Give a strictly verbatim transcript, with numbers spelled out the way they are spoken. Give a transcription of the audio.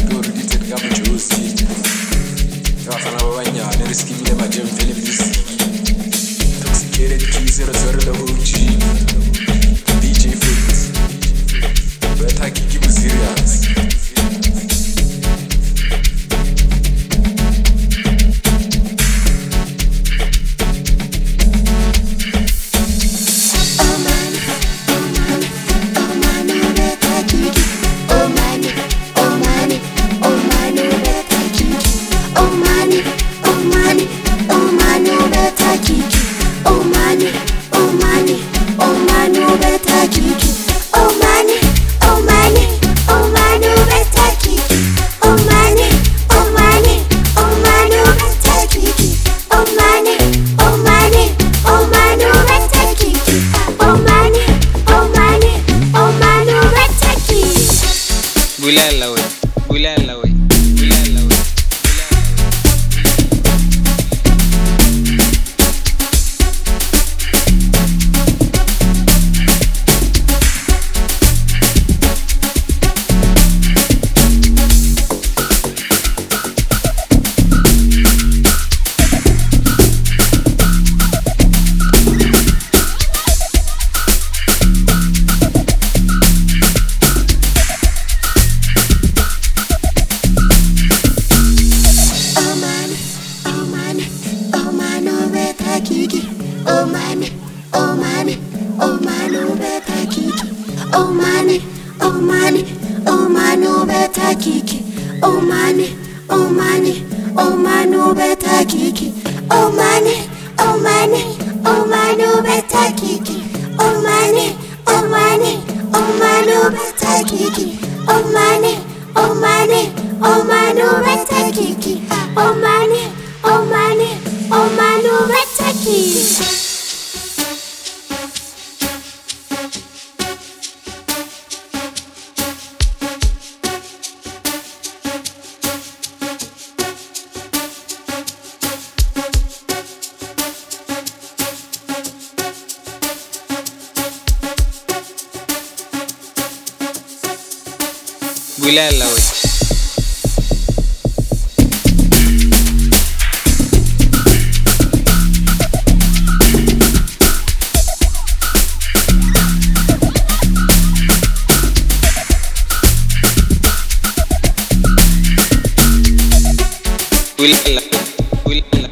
Bulala we, bulala we, bulala we. Oh money, oh money, oh money, better kiki. Oh money, oh money, oh money, better kiki. Oh money, oh money, oh money, better kiki. Oh money, oh money, oh money, better kiki. Oh money, oh money, oh money, better kiki. Oh money, oh money, oh money, better kiki. Oh money, oh money, oh money, better kiki. Bulala we. Bulala, bulala.